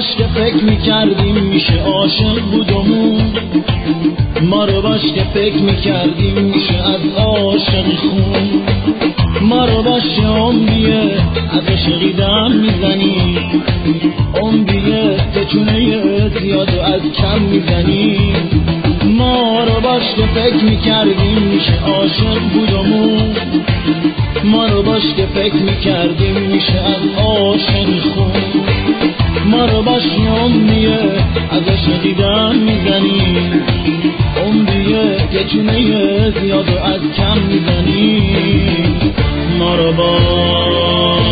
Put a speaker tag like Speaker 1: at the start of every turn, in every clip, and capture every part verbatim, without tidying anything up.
Speaker 1: باش که فکر میکردیم میشه عاشق بودمون، ما رو باش که فکر میکردیم میشه از عاشقی خون، ما رو باش که عمریه از عشقی دم میزنی، عمریه که چونه زیاد و از کم میزنی، ما رو باش که فکر میکردیم میشه عاشق بودمون، ما رو باش که فکر میکردیم میشه از عاشقی خون، ما رو باش که عمریه از عشقی دم میزنی، عمریه که چونه زیاد و از کم میزنی، ما رو باش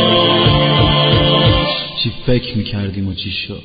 Speaker 1: چی فکر میکردیم و چی شد.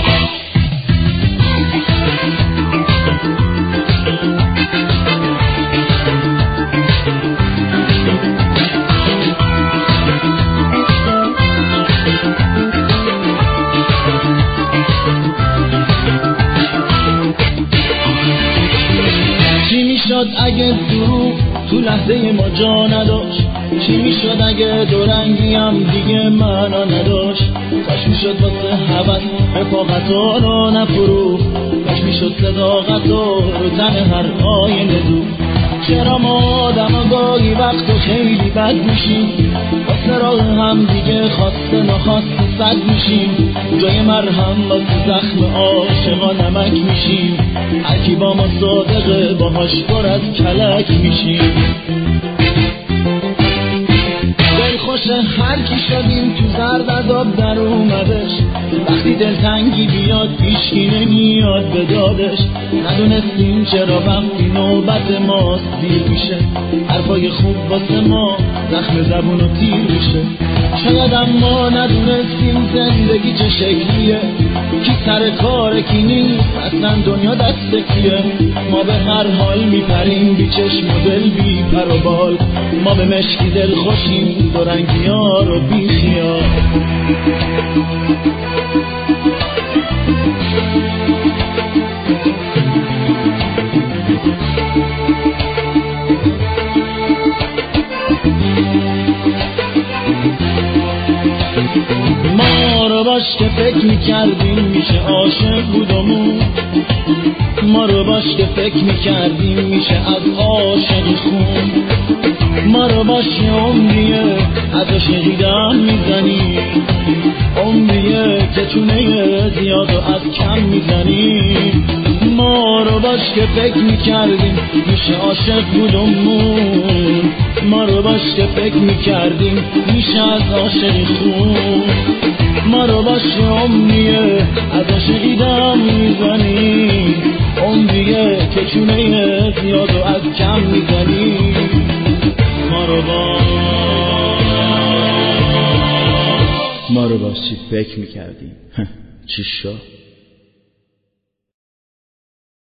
Speaker 1: چی میشد اگه دروغ تو لحظه ما جا نداشت، چی میشد اگه دورنگیم دیگه معنا نداشت، کاش میشد واسه هوس رفاقتا رو نفروخت، کاش میشد صداقتا رو تن هر آینه دوخت. چرا ما آدم گاهی وقت و خیلی بد میشیم، واسه راه هم دیگه خواسته نخواسته صد میشیم، جای مرهم واسه زخم عاشقا نمک میشیم، هرکی با ما صادقه باهاش پر از کلک میشیم. دلخوش هر کی شدیم تو زرد عذاب در اومدش، وقتی دلتنگی بیاد پیشکی نمیاد به دادش، ندونستیم چرا وقتی نوبت ماست دیر میشه، حرفای خوب واسه ما زخم زبون و تیر میشه. شاید اما ندونستیم زندگی چه شکلیه، کی سر کاره کی نیست اصلا دنیا دست کیه، ما به هر حال میپریم بی چشم و دل بی پر و بال، ما به مشکی دل خوشیم دو رنگی ها رو بی خیال. ما رو باش که فکر میکردیم میشه عاشق بودمون، ما رو باش که فکر میکردیم میشه از عاشقی خون، ما رو باش که عمریه از عشقی دم میزنی، عمریه که چونه زیاد و از کم میزنی، ما رو باش که فکر میکردیم میشه عاشق بودمون، ما رو باش که فکر میکردیم میشه از عاشقی خون، ما رو باش که عمریه از عشقی دم میزنی، عمریه که چونه زیاد و از کم میزنی، ما رو باش ما رو باش چی فکر میکردیم چی شد.